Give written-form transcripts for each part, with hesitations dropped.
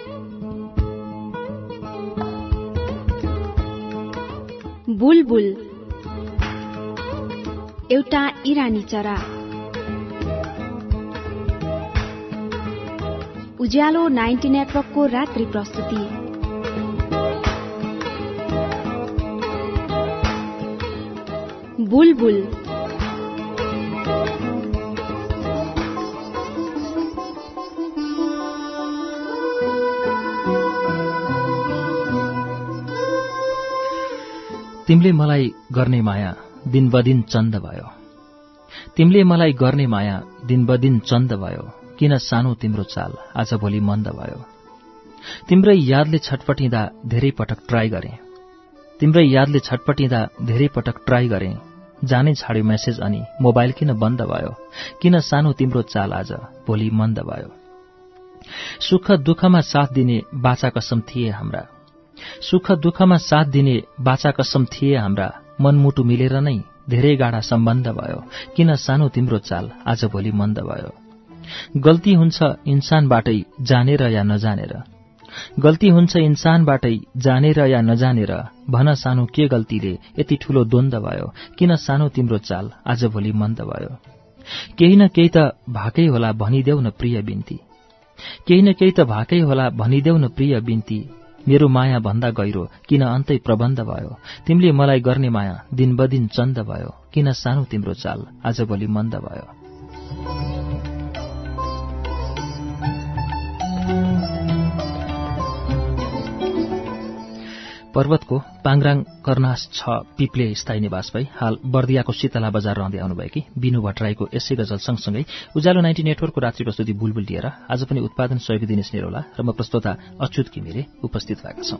बुलबुल एउटा इरानी चरा। उज्यालो 90 नेटवर्कको रात्रि प्रस्तुति। बुलबुल तिमीले मलाई गर्ने माया दिन बदिन चन्द भयो। तिमीले मलाई गर्ने माया दिन बदिन चन्द भयो। किन सानो तिम्रो चाल आज भोलि मन्द भयो। तिम्रै यादले छटपटिँदा धेरै पटक ट्राई गरे। तिम्रै यादले छटपटिँदा धेरै पटक ट्राई गरे। जानै छाड्यो मेसेज अनि मोबाइल किन बन्द भयो। किन सानो तिम्रो चाल आज भोलि मन्द भयो। सुख दुःखमा साथ दिने बाचा कसम थिए हाम्रा। सुख दुःखमा साथ दिने बाचा कसम थिए हाम्रा। मनमुटु मिलेर नै धेरै गाढा सम्बन्ध भयो। किन सानो तिम्रो चाल आज भोलि मन्द भयो। गल्ती हुन्छ इन्सानबाटै जानेर या नजानेर। गल्ती हुन्छ इन्सानबाटै जानेर या नजानेर। भन सानो के गल्तीले यति ठूलो द्वन्द भयो। किन सानो तिम्रो चाल आज भोलि मन्द भयो। केही न केही त भाकै होला भनिदेऊ न प्रिय बिन्ती। केही न केही त भाकै होला भनिदेऊ न प्रिय बिन्ती। मेरो माया भन्दा गहिरो किन अन्तै प्रबन्ध भयो। तिमीले मलाई गर्ने माया दिन बदिन चन्द भयो। किन सानो तिम्रो चाल आज भोलि मन्द भयो। पर्वतको पाङराङ कर्नास 6 पिप्ले स्थायी निवास भई हाल बर्दियाको शीतला बजार रहँदै आउनुभएकी बिनु भट्टराईको यसै गजल सँगसँगै उज्यालो 90 नेटवर्कको रात्रि प्रस्तुति बुलबुल लिएर आज पनि उत्पादन सहयोगी दिनेश निरौला र म प्रस्तोता अच्युत घिमिरे उपस्थित भएका छौं।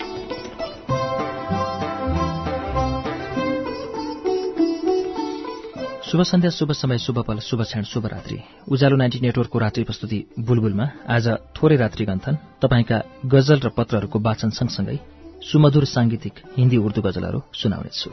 शुभ सन्ध्या, शुभ समय, शुभ पल, शुभ क्षण, शुभ रात्रि। उज्यालो 90 नेटवर्कको रात्रि प्रस्तुति बुलबुलमा आज थोरै रात्रि गन्थन तपाईंका गजल र पत्रहरूको वाचन सँगसँगै सुमधुर सांगीतिक हिन्दी उर्दू गजलहरू सुनाउनेछु।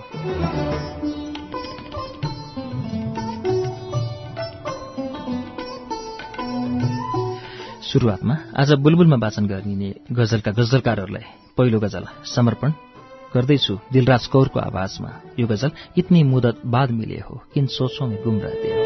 सुरुवातमा आज बुलबुलमा वाचन गरिने गजलका गजलकारहरूलाई पहिलो गजल समर्पण गर्दैछु दिलराज कौरको आवाजमा। यो गजल इतनी मुदत बाद मिले हो किन सोचों में गुम रहते हो।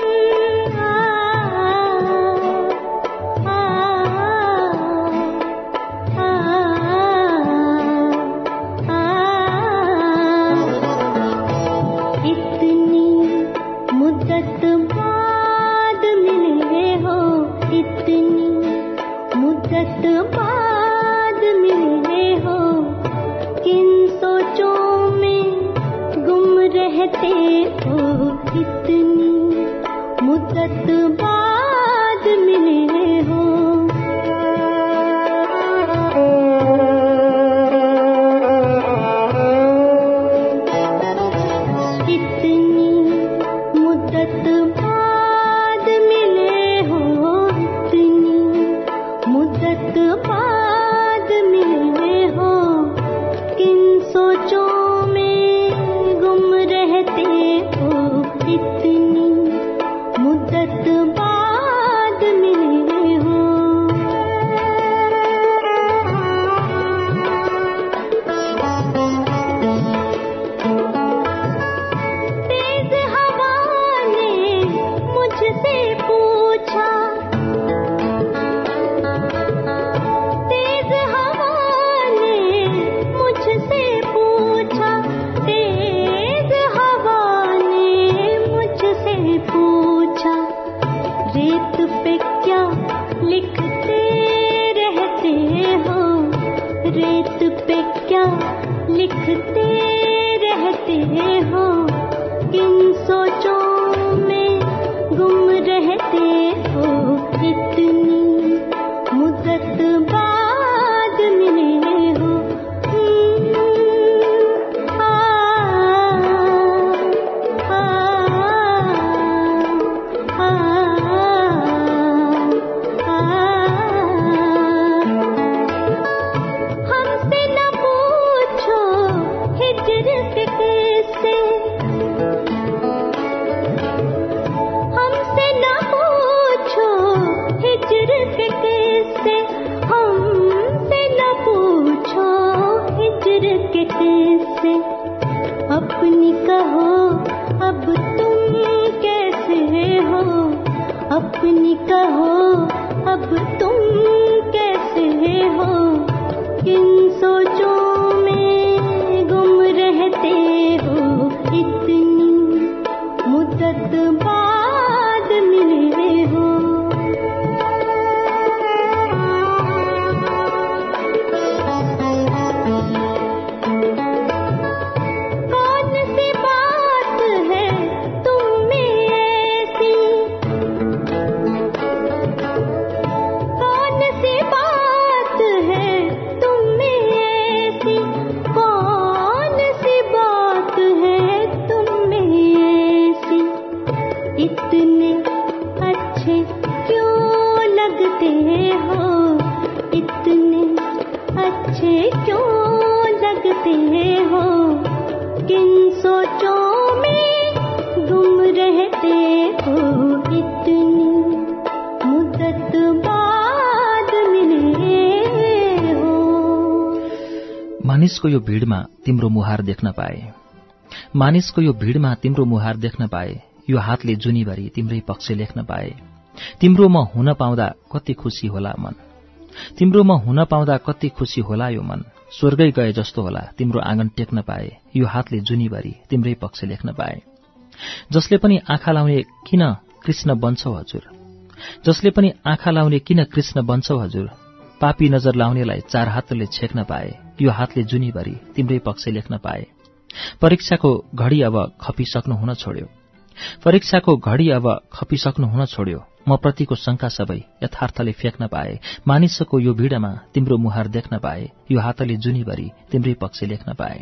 मानिसको यो भिडमा तिम्रो मुहार देख्न पाए, मानिसको यो भिडमा तिम्रो मुहार देख्न पाए, यो हातले जुनीभरि तिम्रै पक्ष लेख्न पाए। तिम्रो म हुन पाउँदा कति खुसी होला मन, तिम्रो म हुन पाउँदा कति खुसी होला यो मन। स्वर्गै गए जस्तो होला तिम्रो आँगन टेक्न पाए, यो हातले जुनीभरि तिम्रै पक्ष लेख्न पाए। जसले पनि आँखा लाउने किन कृष्ण बन्छौ हजुर, जसले पनि आँखा लाउने किन कृष्ण बन्छौ हजुर। पापी नजर लाउनेलाई चार हातले छेक्न पाए, यो हातले जुनीभरि तिम्रै पक्ष लेख्न पाए। परीक्षाको घडी अब खपिसक्नु हुन छोड्यो, परीक्षाको घडी अब खपिसक्नु हुन छोड्यो। म प्रतिको शंका सबै यथार्थले फेक्न पाए, मानिसको यो भिडमा तिम्रो मुहार देख्न पाए, यो हातले जुनीभरि तिम्रै पक्ष लेख्न पाए।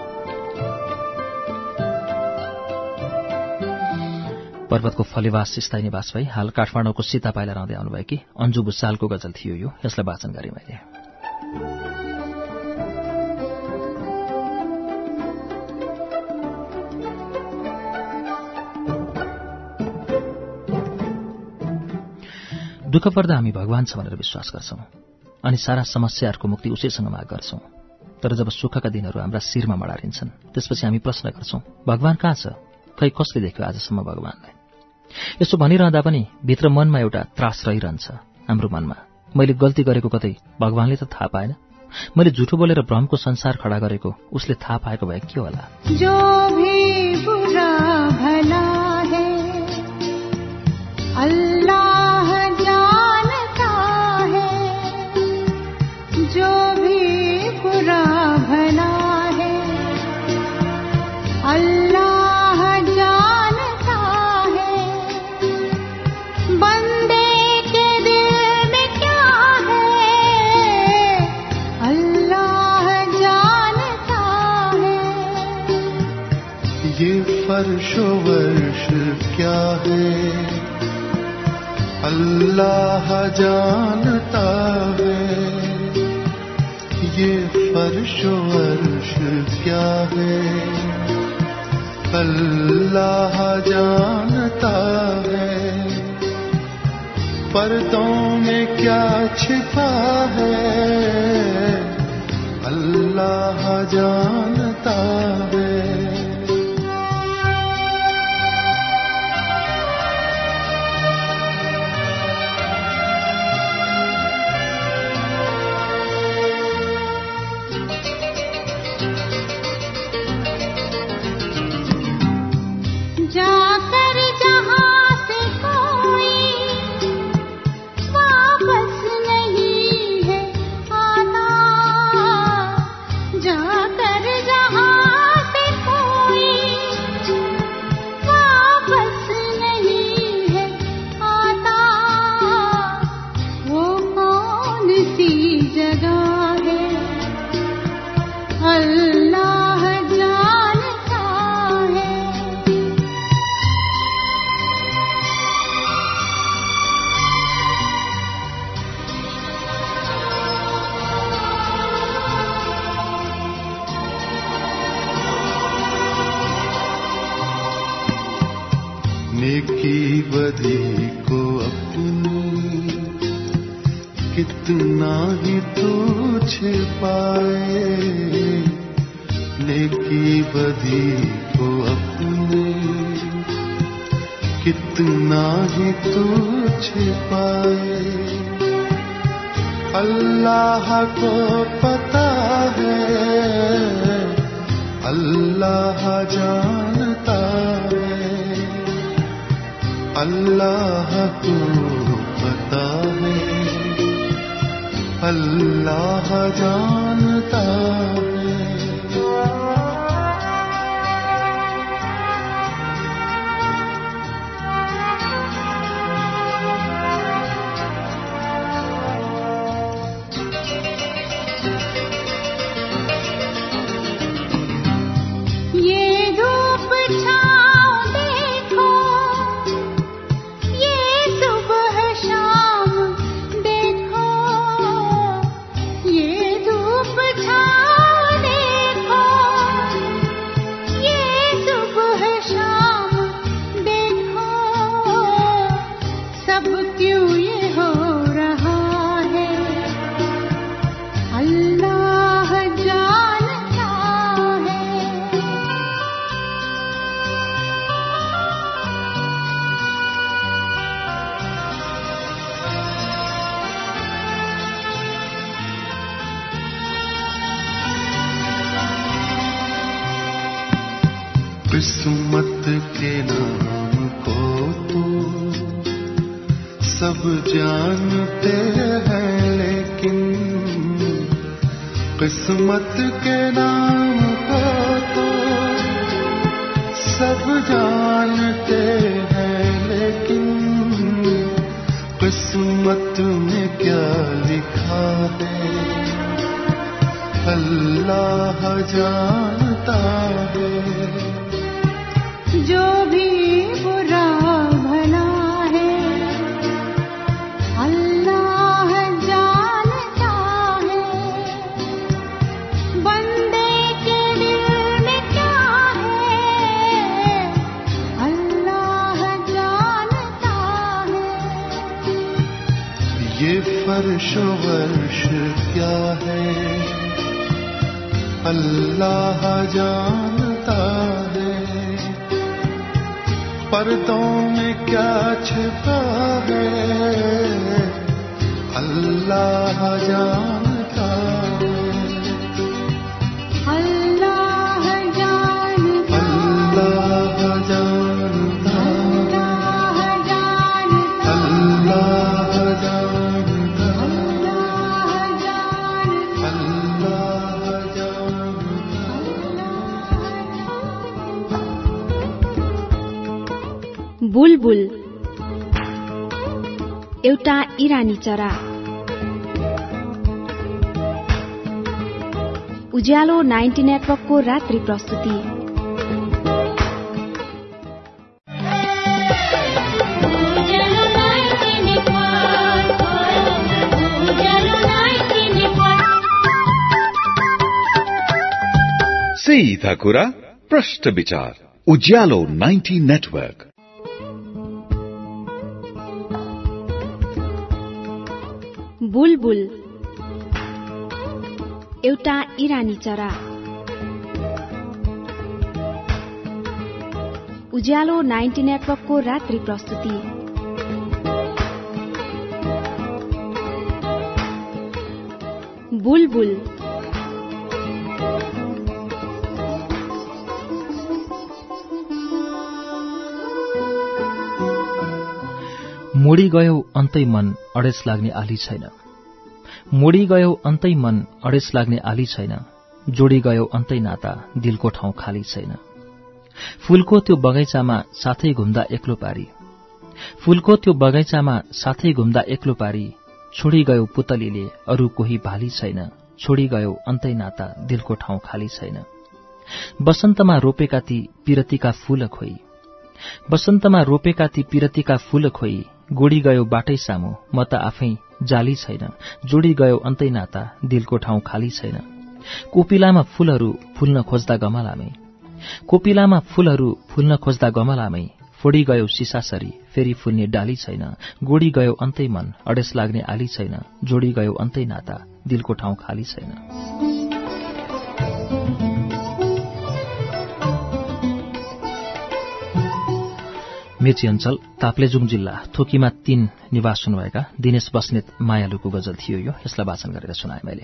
पर्वतको फलेवास स्थायी निवास भई हाल काठमाडौँको सीता पाइला रहँदै आउनुभएकी अन्जु भुसालको गजल थियो यो। यसलाई वाचन गरेँ मैले। दुःख पर्दा हामी भगवान छ भनेर विश्वास गर्छौं अनि सारा समस्याहरूको मुक्ति उसैसँग माग गर्छौं। तर जब सुखका दिनहरू हाम्रा शिरमा मडारिन्छन् त्यसपछि हामी प्रश्न गर्छौं, भगवान कहाँ छ? खै कसले देख्यो आजसम्म भगवानलाई? यसो भनिरहँदा पनि भित्र मनमा एउटा त्रास रहिरहन्छ हाम्रो मनमा। मैले गल्ती गरेको कतै भगवानले त थाहा पाएन, मैले झुठो बोलेर भ्रमको संसार खडा गरेको उसले थाहा पाएको भए के होला? जो भी बुरा भला है अल्लाह जानता है, जो भी बुरा भला है अल्लाह जानता है। बंदे के दिल में क्या है अल्लाह जानता है। ये फर्शो वर्श क्या है अल्लाह जानता है। ये फर्शो वर्श क्या है अल्लाह जानता है। पर्दों में क्या छिपा है अल्लाह जानता है। जाकर जहां से कोई वापस नहीं है आता, जाकर जहां से कोई वापस नहीं है आता। वो कौन सी जगह है अल्लाह जानता है। नेकी बदी को अपनी कितना ही तू छिपाए, नेकी बदी को अपनी कितना ही तू छिपाए। अल्लाह को पता है अल्लाह जानता है। अल्लाह को पता है अल्लाह जानता है। ये धूप छाँव देखो, ये सुबह शाम देखो, ये धूप छाँव किस्मत के नाम को तो सब जानते हैं, लेकिन किस्मत के नाम को तो सब जानते हैं, लेकिन किस्मत में क्या लिखा है अल्लाह जानता है। जो भी बुरा भला है अल्लाह जानता है, बंदे के दिल में क्या है अल्लाह जानता है। ये फर्श वर्श क्या है अल्लाह जानता है, पर्दों में क्या छिपा है अल्लाह जानता है। अल्लाह जानता, अल्लाह जानता, अल्लाह जानता, बुलबुल एउटा इरानी चरा। उज्यालो 90 नेटवर्कको रात्रि प्रस्तुति। सीधा कुरा प्रश्न विचार उज्यालो 90 नेटवर्क। बुलबुल एउटा इरानी चरा। उज्यालो 90 नेटवर्कको रात्रि प्रस्तुति। बुलबुल मोडी गयो अन्तै मन अडेस लाग्ने आली छैन, मोडी गयो अन्तै मन अडेस लाग्ने आली छैन, जोडी गयो अन्तै नाता दिलको ठाउँ खाली छैन। फूलको त्यो बगैँचामा साथै घुम्दा एक्लो पारी, फूलको त्यो बगैँचामा साथै घुम्दा एक्लो पारी, छोडी गयो पुतलीले अरू कोही भाली छैन, छोडी गयो अन्तै नाता दिलको ठाउँ खाली छैन। बसन्तमा रोपेका ती पिरतीका फूल खोई, बसन्तमा रोपेका ती पिरतीका फूल खोई, गोडी गयो बाटै सामु म त आफै जाली छैन, जोडी गयो अन्तै नाता दिलको ठाउँ खाली छैन। कोपिलामा फूलहरू फुल्न खोज्दा गमलामै, कोपिलामा फूलहरू फुल्न खोज्दा गमलामै, फोडी गयो सिसासरी फेरि फुल्ने डाली छैन, गोडी गयो अन्तै मन अडेस लाग्ने आली छैन, जोडी गयो अन्तै नाता दिलको ठाउँ खाली छैन। मेची अञ्चल ताप्लेजुङ जिल्ला थोकीमा 3 निवास हुनुभएका दिनेश बस्नेत मायालुको गजल थियो यो। यसलाई वाचन गरेर सुनाए मैले।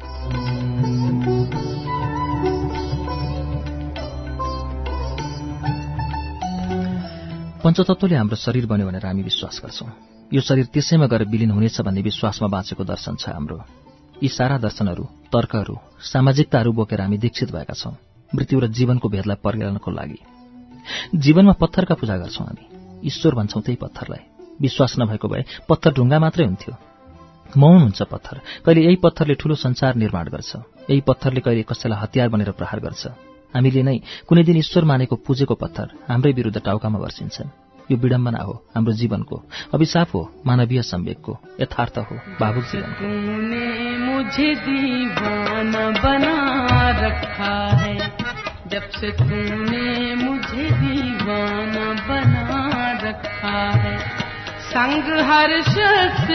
पञ्चतत्वले हाम्रो शरीर बन्यो भनेर हामी विश्वास गर्छौं। यो शरीर त्यसैमा गएर विलीन हुनेछ भन्ने विश्वासमा बाँचेको दर्शन छ हाम्रो। यी सारा दर्शनहरू, तर्कहरू, सामाजिकताहरू बोकेर हामी दीक्षित भएका छौं मृत्यु र जीवनको भेदलाई परिहर्नको लागि। जीवनमा पत्थरका पूजा गर्छौं हामी, ईश्वर भन्छौं त्यही पत्थरलाई। विश्वास नभएको भए पत्थर ढुङ्गा मात्रै हुन्थ्यो। मौन हुन्छ पत्थर, कहिले यही पत्थरले ठूलो संसार निर्माण गर्छ, यही पत्थरले कहिले कसैलाई हतियार बनेर प्रहार गर्छ। हामीले नै कुनै दिन ईश्वर मानेको पूजेको पत्थर हाम्रै विरुद्ध टाउकामा वर्षिन्छन्। यो विडम्बना हो हाम्रो जीवनको, अभिशाप हो मानवीय संवेगको, यथार्थ हो भावुक जीवनको। तूने मुझे दीवाना बना रखा है, जब से तूने मुझे दीवाना बना रखा है। संग हर शख्स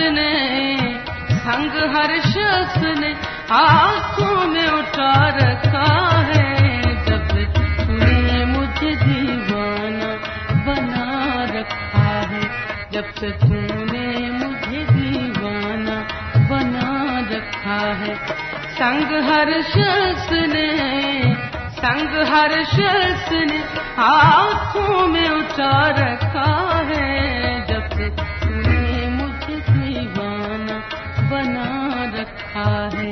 ने आंखों में उठा रखा है, जब से तूने मुझे दीवाना बना रखा है, जब से तूने मुझे दीवाना बना रखा है। संग हर शख्स संग हर शख्स ने हाथों में उठा रखा है, जब से तूने मुझे दीवाना बना रखा है।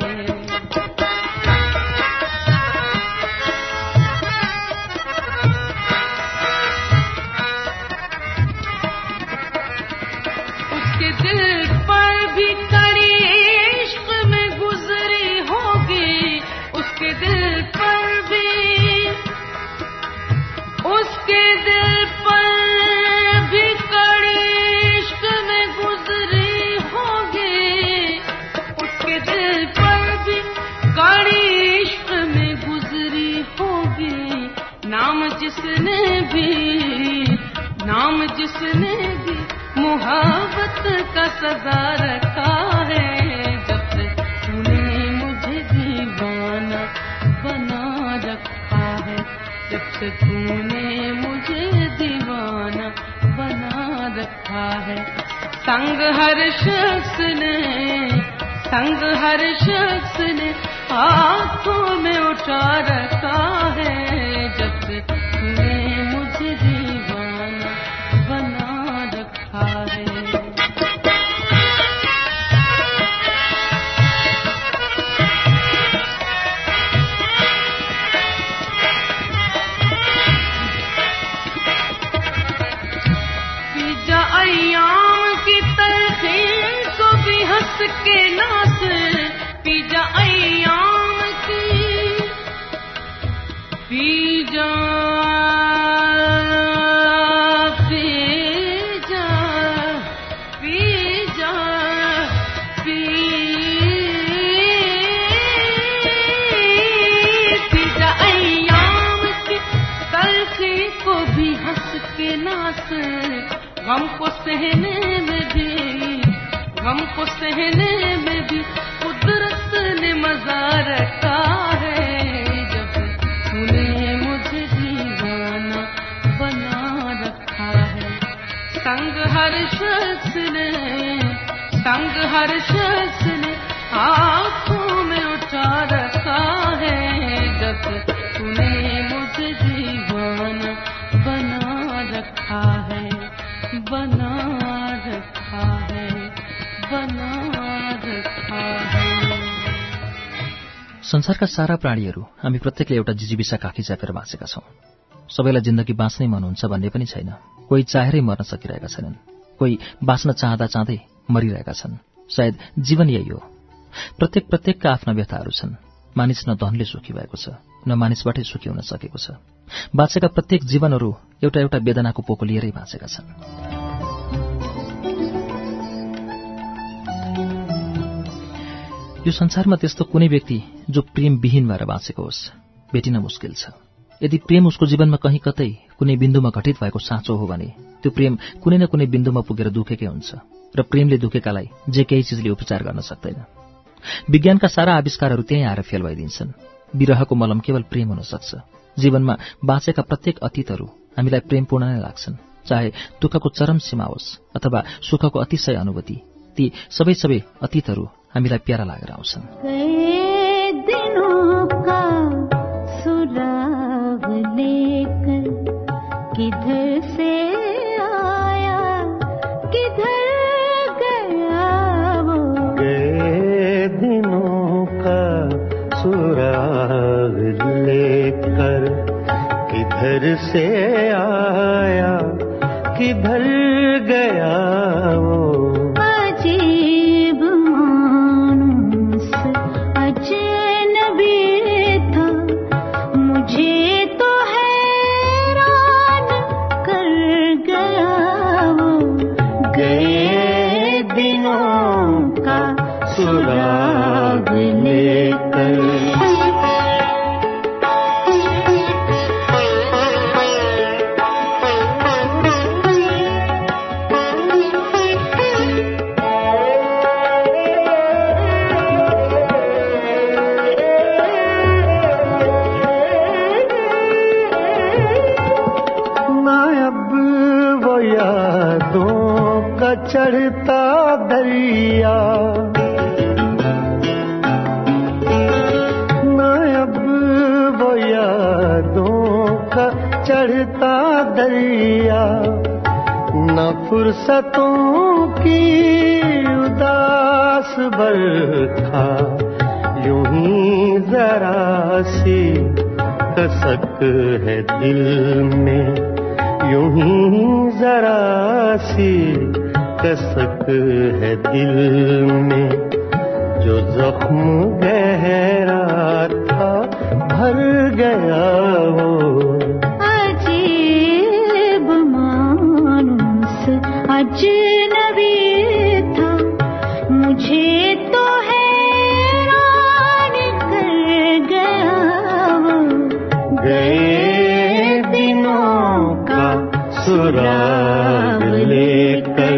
उसके दिल पर भी कड़ी इश्क में गुजरी होगी, उसके दिल पर भी, उसके दिल पर भी कड़ी इश्क में गुजरी होगी, उसके दिल पर भी कड़ी इश्क में गुजरी होगी। नाम जिसने भी मोहब्बत का सजा रखा है, जब से तूने मुझे दीवाना बना रखा है, जब से तूने मुझे दीवाना बना रखा है। संग हर शख्स ने हाथों में उठा रखा है, जब से तूने मुझे दीवाना बना रखा है। अय्याम की तलखी को भी हंस के नास, पीजा अय्याम की, पीजा पीजा पीजा पीजा अय्याम की तलखी को भी हंस के नास। गम को सहने में भी कुदरत ने मजा रखा है, जब तूने मुझे दीवाना बना रखा है। संग हर शख्स ने आँखों में उठा रखा है, जब तूने मुझे दीवाना बना रखा है, बना रखा है, बना रखा है। संसारका सारा प्राणीहरू हामी प्रत्येकले एउटा जिजीविसा काखी चापेर बाँचेका छौं। सबैलाई जिन्दगी बाँच्नै मन हुन्छ भन्ने पनि छैन। कोही चाहेरै मर्न सकिरहेका छैनन्, कोही बाँच्न चाहँदा चाहँदै मरिरहेका छन्। सायद जीवन यही हो। प्रत्येकका आफ्ना व्यथाहरू छन्। मानिस न धनले सुखी भएको छ, न मानिसबाटै सुखी हुन सकेको छ। बाँचेका प्रत्येक जीवनहरू एउटा एउटा वेदनाको पोको लिएरै बाँचेका छन्। यो संसारमा त्यस्तो कुनै व्यक्ति जो प्रेमविहीन भएर बाँचेको होस् भेटिन मुस्किल छ। यदि प्रेम उसको जीवनमा कहीँ कतै कुनै बिन्दुमा घटित भएको साँचो हो भने त्यो प्रेम कुनै न कुनै बिन्दुमा पुगेर दुखेकै हुन्छ र प्रेमले दुखेकालाई जे केही चिजले उपचार गर्न सक्दैन। विज्ञानका सारा आविष्कारहरू त्यही आएर फेल भइदिन्छन्। विरहको मलम केवल प्रेम हुन सक्छ। जीवनमा बाँचेका प्रत्येक अतीतहरू हामीलाई प्रेमपूर्ण नै लाग्छन्, चाहे दुःखको चरम सीमा होस् अथवा सुखको अतिशय अनुभूति। ती सबै अतीतहरू हामीलाई प्यारा लागेर आउँछन्। दिनों का सुराग लेकर किधर से आया किधर गया वो, गए दिनों का सुराग लेकर किधर से आया किधर गया वो। सुराग लेकर ना अब वो यादों का चढ़ता दरिया, फुर्सतों की उदास बरखा यूं ही जरा सी कसक है दिल में, यूं ही जरा सी कसक है दिल में। जो जख्म गहरा था भर गया वो, अजीब मानुस अजनबी था, मुझे तो हैरान कर गया वो। गए दिनों का सुराग लेकर,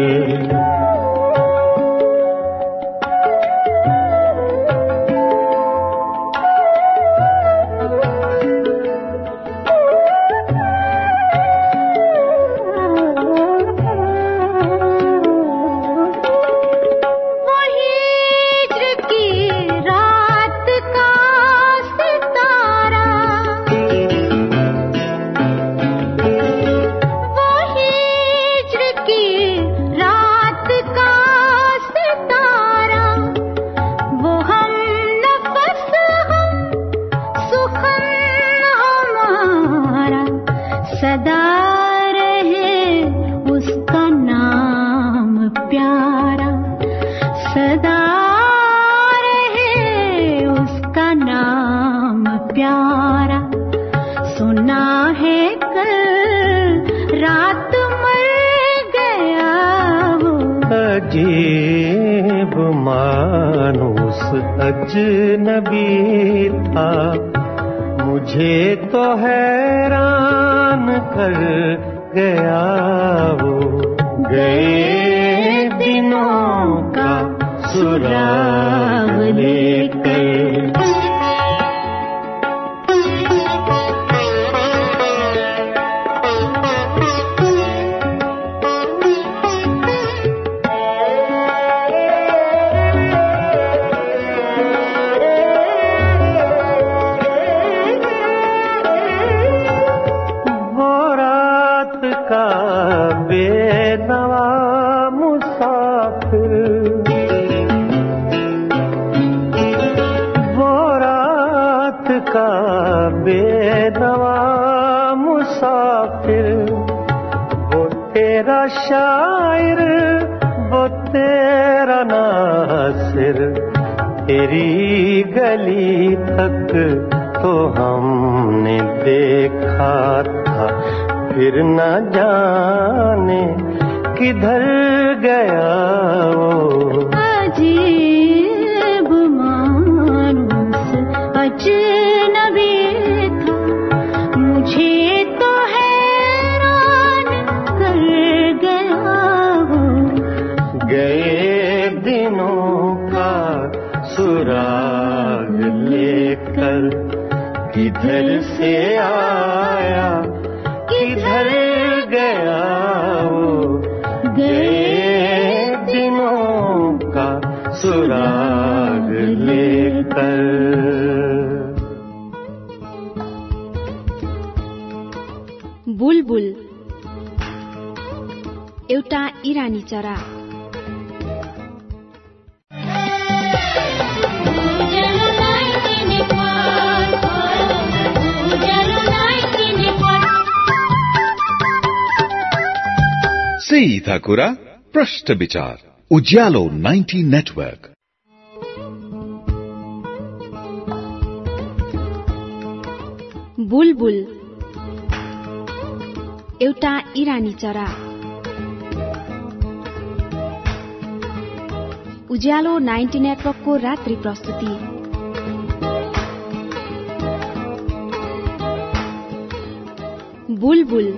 अजीब मानुस अजनबी था, मुझे तो हैरान कर गया वो। गए दिनों का सुराग लेकर, शायर वो तेरा नासिर, तेरी गली तक तो हमने देखा था, फिर न जाने किधर गया वो। अजीब मानुस अजनबी था, मुझे तो गए दिनों का सुराग लेकर, किधर से आया किधर गया वो। गए दिनों का सुराग लेकर। बुलबुल एउटा इरानी चरा। सीधा कुरा प्रश्न विचार उज्यालो 90 नेटवर्क। बुलबुल एउटा इरानी चरा। उज्यालो 90 नेटवर्कको रात्रि प्रस्तुति। बुलबुल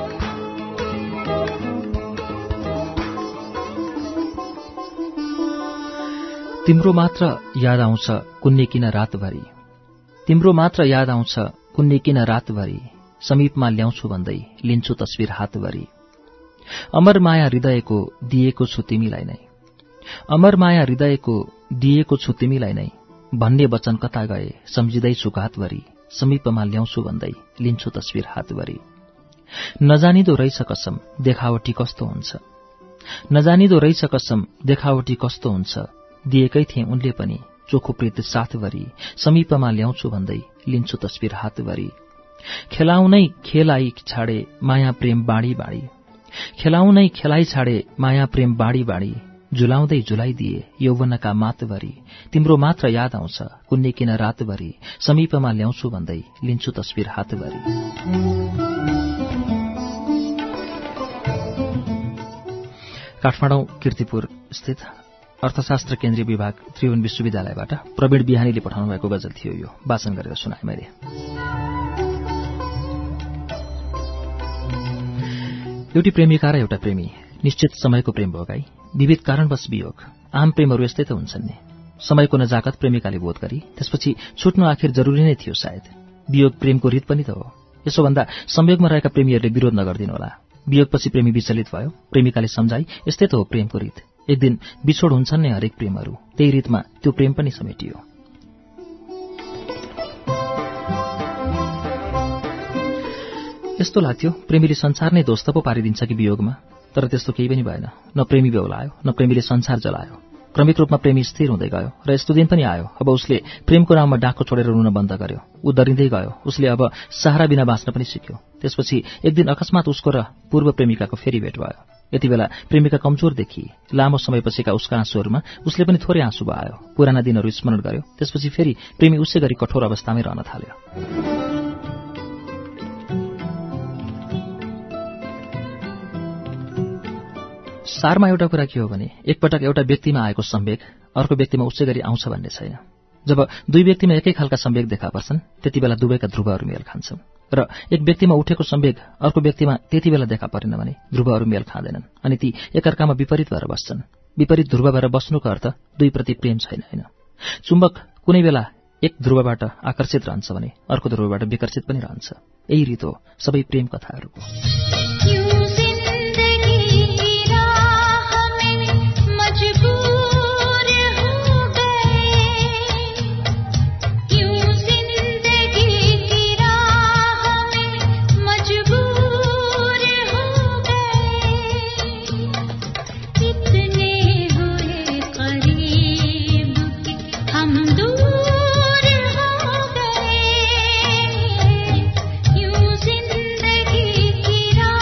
तिम्रो मात्र याद आउँछ कुन्ने किन रातभरि, तिम्रो मात्र याद आउँछ कुन्ने किन रातभरि, समीपमा ल्याउँछु भन्दै लिन्छु तस्विर हातभरि। अमर माया हृदयको दिएको छु तिमीलाई नै, अमर माया हृदयको दिएको छु तिमीलाई नै, भन्ने वचन कता गए सम्झिँदैछु घातभरि, समीपमा ल्याउँछु भन्दै लिन्छु तस्विर हातभरि। नजानिदो रहेछ कसम देखावटी कस्तो हुन्छ, नजानिदो रहेछ कसम देखावटी कस्तो हुन्छ, दिएकै थिए उनले पनि चोखो प्रीत साथभरि, समीपमा ल्याउँछु भन्दै लिन्छु तस्बिर हातभरि। खेलाउनै खेलाई छाडे माया प्रेम बाँडी बाँडी, खेलाउनै खेलाई छाडे माया प्रेम बाँडी बाँडी, झुलाउँदै झुलाइदिए यौवनका मातभरि, तिम्रो मात्र याद आउँछ कुन्नी किन रातभरि, समीपमा ल्याउँछु भन्दै लिन्छु तस्बिर हातभरि। काठमाडौँ कीर्तिपुर स्थित अर्थशास्त्र केन्द्रीय विभाग त्रिभुवन विश्वविद्यालयबाट प्रवीण बिहानीले पठाउनु भएको गजल थियो। यो वाचन गरेर सुनाए मैले। एउटी प्रेमिका र एउटा प्रेमी, निश्चित समयको प्रेम भोगाई, विविध कारणवश वियोग। आम प्रेमहरू यस्तै त हुन्छन् नि। समयको नजाकत प्रेमिकाले बोध गरी, त्यसपछि छुट्नु आखिर जरुरी नै थियो सायद। वियोग प्रेमको रीत पनि त हो। यसो भन्दा संयोगमा रहेका प्रेमीहरूले विरोध नगर्दिनुहोला। वियोगपछि प्रेमी विचलित भयो, प्रेमिकाले सम्झाई यस्तै त हो प्रेमको रीत। एक दिन बिछोड हुन्छन् नै हरेक प्रेमहरू, त्यही रीतमा त्यो प्रेम पनि समेटियो। यस्तो लाग्थ्यो प्रेमीले संसार नै ध्वस्त पो पारिदिन्छ कि वियोगमा, तर त्यस्तो केही पनि भएन। न प्रेमी बेहुलायो, न प्रेमीले संसार जलायो। क्रमिक रूपमा प्रेमी स्थिर हुँदै गयो र यस्तो दिन पनि आयो अब उसले प्रेमको नाममा डाको छोडेर रुन बन्द गर्यो। ऊ डरिँदै गयो, उसले अब सहारा बिना बाँच्न पनि सिक्यो। त्यसपछि एक दिन अकस्मात उसको र पूर्व प्रेमिकाको फेरि भेट भयो। यति बेला प्रेमिका कमजोर देखी। लामो समयपछिका उसका आँसुहरूमा उसले पनि थोरै आँसु बहायो। पुराना दिनहरू स्मरण गर्यो। त्यसपछि फेरि प्रेमी उसै गरी कठोर अवस्थामै रहन थाल्यो। सारमा एउटा कुरा के हो भने एकपटक एउटा व्यक्तिमा आएको संवेग अर्को व्यक्तिमा उसै गरी आउँछ भन्ने छैन। जब दुई व्यक्तिमा एकै खालका संवेग देखा पर्छन् त्यति बेला दुवैका ध्रुवहरू मेल खान्छन्, र एक व्यक्तिमा उठेको संवेग अर्को व्यक्तिमा त्यति बेला देखा परेन भने ध्रुवहरू मेल खाँदैनन्, अनि ती एकअर्कामा विपरीत भएर बस्छन्। विपरीत ध्रुव भएर बस्नुको अर्थ दुईप्रति प्रेम छैन होइन। चुम्बक कुनै बेला एक ध्रुवबाट आकर्षित रहन्छ भने अर्को ध्रुवबाट विकर्षित पनि रहन्छ। यही रीत हो सबै प्रेम कथाहरूको। जिंदगी की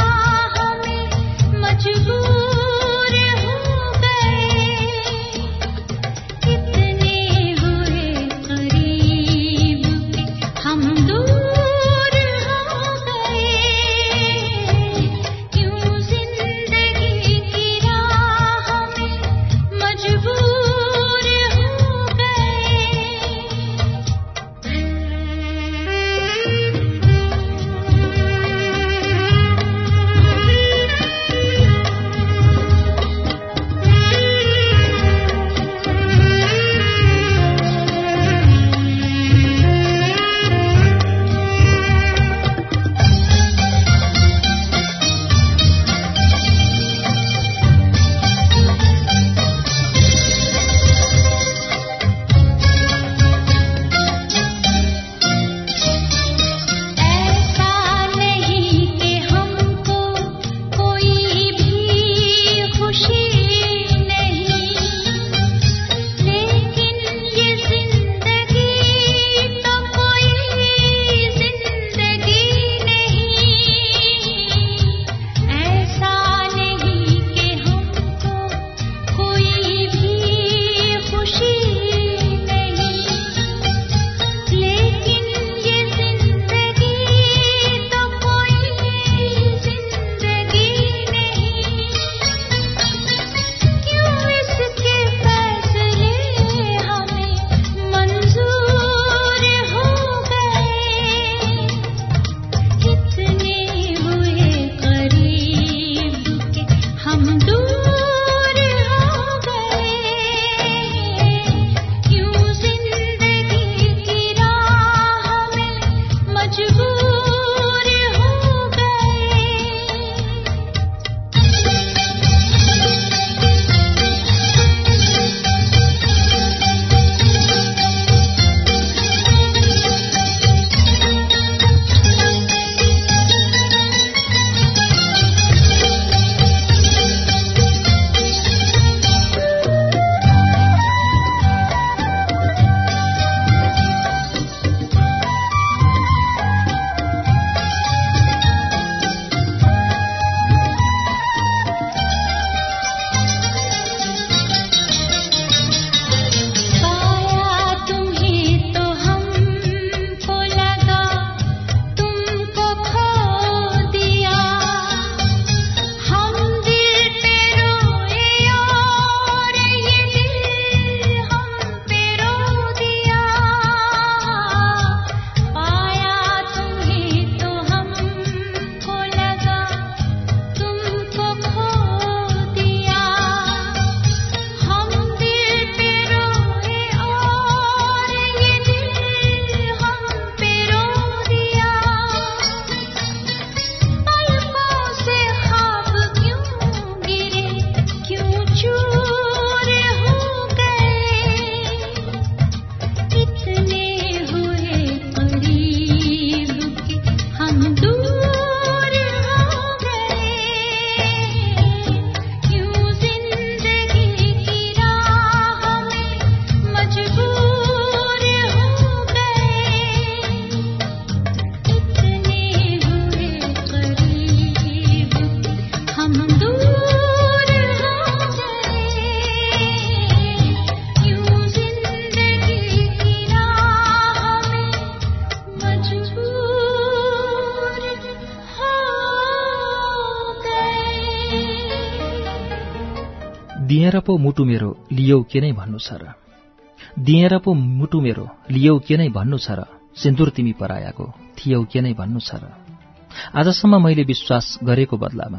दिएर पो मुटु मेरो लियौ के नै भन्नु छ र, दिएर पो मुटु मेरो लियौ के नै भन्नु छ र, सिन्दूर तिमी परायाको थियौ के नै भन्नु छ र। आजसम्म मैले विश्वास गरेको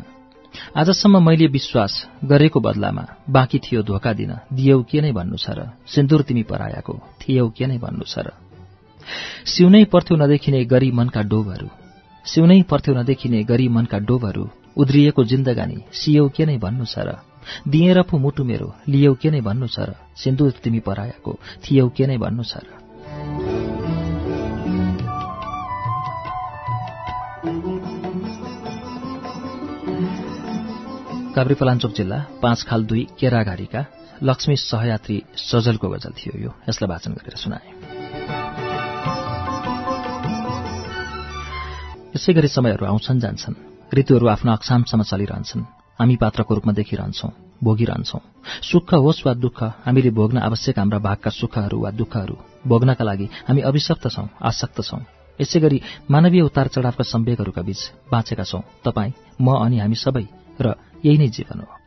बदलामा बाँकी थियो धोका दिन, दियौ के नै भन्नु छ र, सिन्दूर तिमी परायाको थियौ के नै भन्नु छ र। सिउनै पर्थ्यो नदेखिने गरी मनका डोबहरू, उद्रिएको जिन्दगानी सियौ के नै भन्नु छ र, दिएर पो मुटु मेरो लियौ के नै भन्नु छ र, सिन्दूर तिमी परायाको थियौ के नै भन्नु छ र। काभ्रेपलाञ्चोक जिल्ला 5 खाल 2 केराघारीका लक्ष्मी सहयात्री सजलको गजल थियो यो। यसलाई वाचन गरेर सुनाए। यसै गरी समयहरू आउँछन् जान्छन्, ऋतुहरू आफ्नो अक्षामसम्म चलिरहन्छन्। हामी पात्रको रूपमा देखिरहन्छौं, भोगिरहन्छौं। सुख होस् वा दुःख, हामीले भोग्न आवश्यक हाम्रा भागका सुखहरू वा दुःखहरू भोग्नका लागि हामी अभिशप्त छौं, आसक्त छौं। यसै गरी मानवीय उतार चढावका सम्वेगहरूका बीच बाँचेका छौं तपाईँ, म अनि हामी सबै, र यही नै जीवन हो।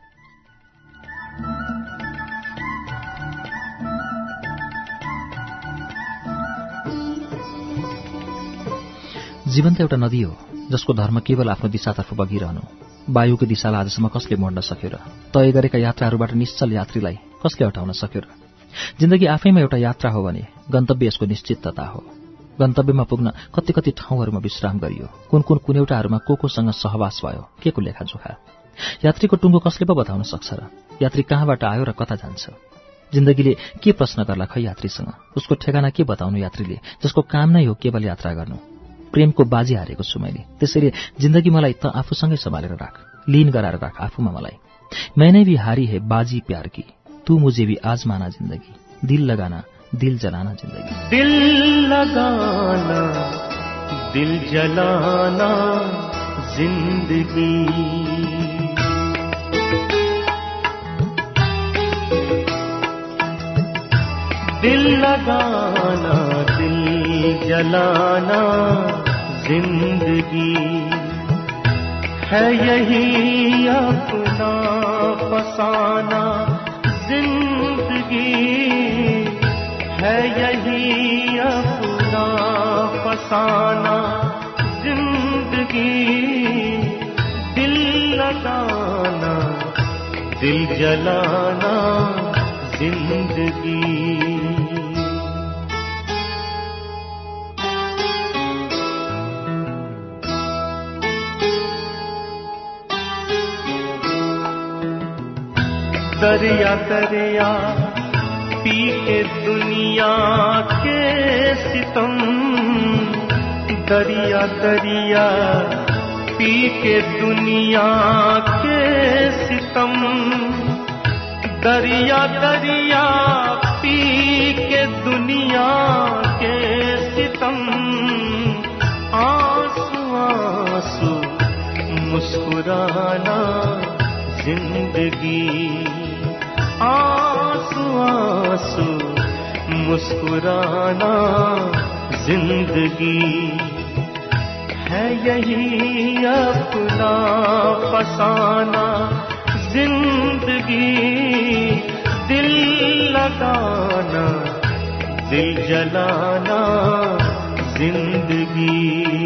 जीवन त एउटा नदी हो जसको धर्म केवल आफ्नो दिशातर्फ बगिरहनु। वायुको दिशालाई आजसम्म कसले मोड्न सक्यो र? तय गरेका यात्राहरूबाट निश्चल यात्रीलाई कसले हटाउन सक्यो र? जिन्दगी आफैमा एउटा यात्रा हो भने गन्तव्य यसको निश्चितता हो। गन्तव्यमा पुग्न कति कति ठाउँहरूमा विश्राम गरियो, कुन कुनैवटाहरूमा कोसँग सहवास भयो, के को लेखाजोखा। यात्रीको टुङ्गो कसले पो बताउन सक्छ र? यात्री कहाँबाट आयो र कता जान्छ? जिन्दगीले के प्रश्न गर्ला खै यात्रीसँग? उसको ठेगाना के बताउनु यात्रीले, जसको काम नै हो केवल यात्रा गर्नु? प्रेमको बाजी हारेको छु मैले, त्यसैले जिन्दगी मलाई त आफूसँगै सम्हालेर राख, लीन गराएर राख आफूमा मलाई। मैंने भी हारी है बाजी प्यार की, तू मुझे भी आजमाना जिंदगी, दिल लगाना दिल जलाना जिंदगी। दिल लगाना दिल जलाना जिंदगी, दिल लगाना दिल जलाना जिंदगी, है यही अपना फसाना जिंदगी, है यही अपना फसाना जिंदगी। दिल लगाना दिल जलाना जिंदगी। दरिया दरिया पी के दुनिया के सितम, दरिया दरिया पी के दुनिया के सितम, दरिया दरिया पी के दुनिया के सितम। आंसू आंसू मुस्कुराना जिंदगी, आंसू आंसू मुस्कुराना जिंदगी, है यही अपना फसाना जिंदगी। दिल लगाना दिल जलाना जिंदगी।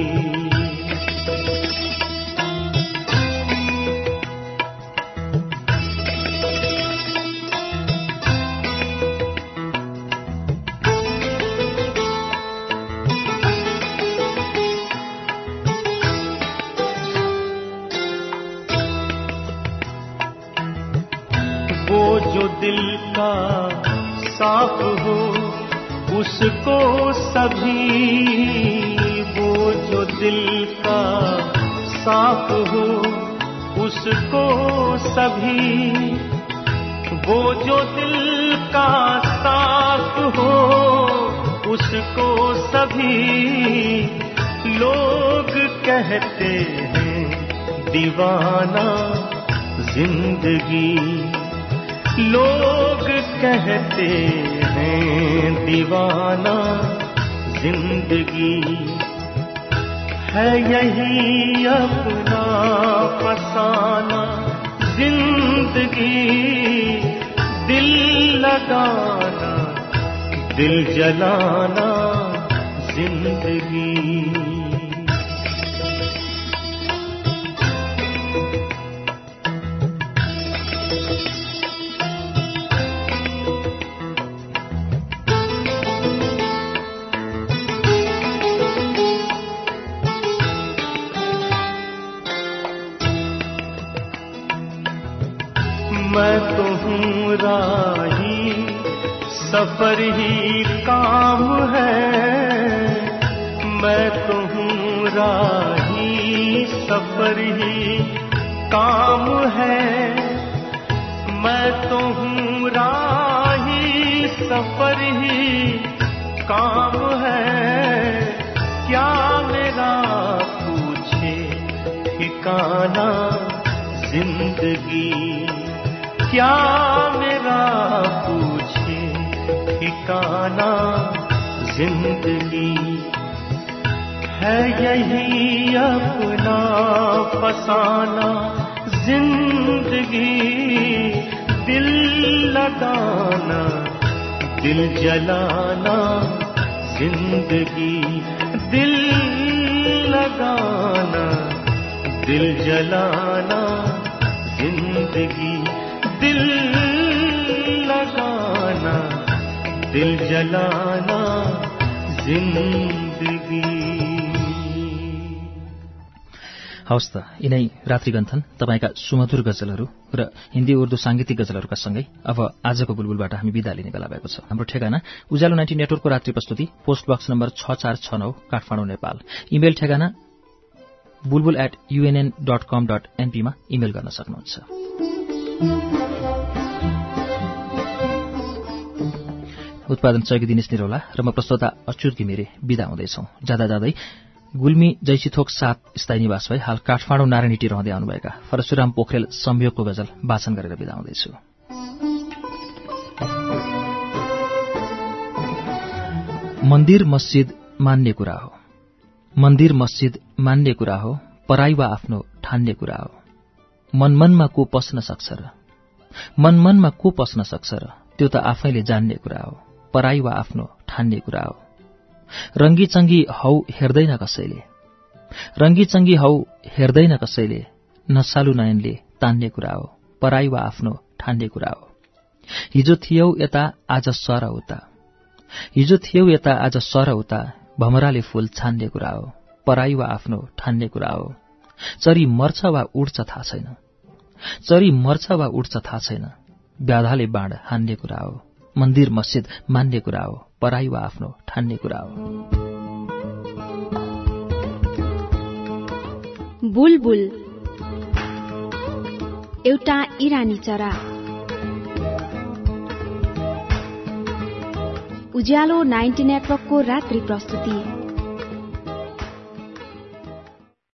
जो दिल का साफ हो उसको सभी, वो जो दिल का साफ हो उसको सभी, वो जो दिल का साफ हो उसको सभी लोग कहते हैं दीवाना जिंदगी, लोग कहते हैं दीवाना जिंदगी, है यही अपना फसाना जिंदगी। लगाना, दिल जलाना जिंदगी। मैं तो हूँ राही, सफर ही काम है। मैं तो हूँ राही, सफर ही काम है। मैं तो हूँ राही, सफर ही काम है। क्या मेरा पूछे ठिकाना जिंदगी, क्या मेरा पूछे ठिकाना जिंदगी। है यही अपना फसाना जिंदगी। दिल लगाना, दिल जलाना जिंदगी। दिल लगाना, दिल जलाना जिंदगी। दिल लगाना, दिल जलाना जिंदगी। हवस् त, यिनै रात्रिगन्थन तपाईका सुमधुर गजलहरू र हिन्दी उर्दू सांगीतिक गजलहरूका सँगै अब आजको बुलबुलबाट हामी बिदा लिने बेला भएको छ। हाम्रो ठेगाना उज्यालो 90 नेटवर्कको रात्रि प्रस्तुति, post box number 6469 Kathmandu Nepal. Email ठेगाना bulbul@unn.com.np मा इमेल गर्न सक्नुहुन्छ। उत्पादन सहयोगी दिनेश निरौला र म प्रस्तोता अच्युत घिमिरे बिदा हुँदैछौं। जाँदा जाँदै गुल्मी जैसीथोक 7 स्थायी निवास भई हाल काठमाडौँ नारायणहिटी रहँदै आउनुभएका परशुराम पोखरेल संयोगको गजल वाचन गरेर बिदा हुँदैछु। मन्दिर मस्जिद मान्ने कुरा हो, मन्दिर मस्जिद मान्ने कुरा हो, पराई वा आफ्नो ठान्ने कुरा हो। मनमनमा को पस्न सक्छ र, मनमनमा को पस्न सक्छ र, त्यो त आफैले जान्ने कुरा हो, पराई वा आफ्नो ठान्ने कुरा हो। रंगी चंगी हौ हेर्दैन कसैले, रंगी चंगी हौ हेर्दैन कसैले, नसालु नयनले तान्ने कुरा हो, पराई वा आफ्नो ठान्ने कुरा हो। हिजो थियौ यता आज सर उता, हिजो थियौ यता आज सर उता, भमराले फूल छान्ने कुरा हो, पराई वा आफ्नो ठान्ने कुरा हो। चरी मर्छ वा उड्छ थाहा छैन, चरी मर्छ वा उड्छ थाहा छैन, व्याधाले बाण हान्ने कुरा हो, मन्दिर मस्जिद मान्ने कुरा हो, पराई वा आफ्नो ठान्ने कुरा हो। बुलबुल एउटा इरानी चरा। उज्यालो 90 नेटवर्कको रात्रि प्रस्तुति।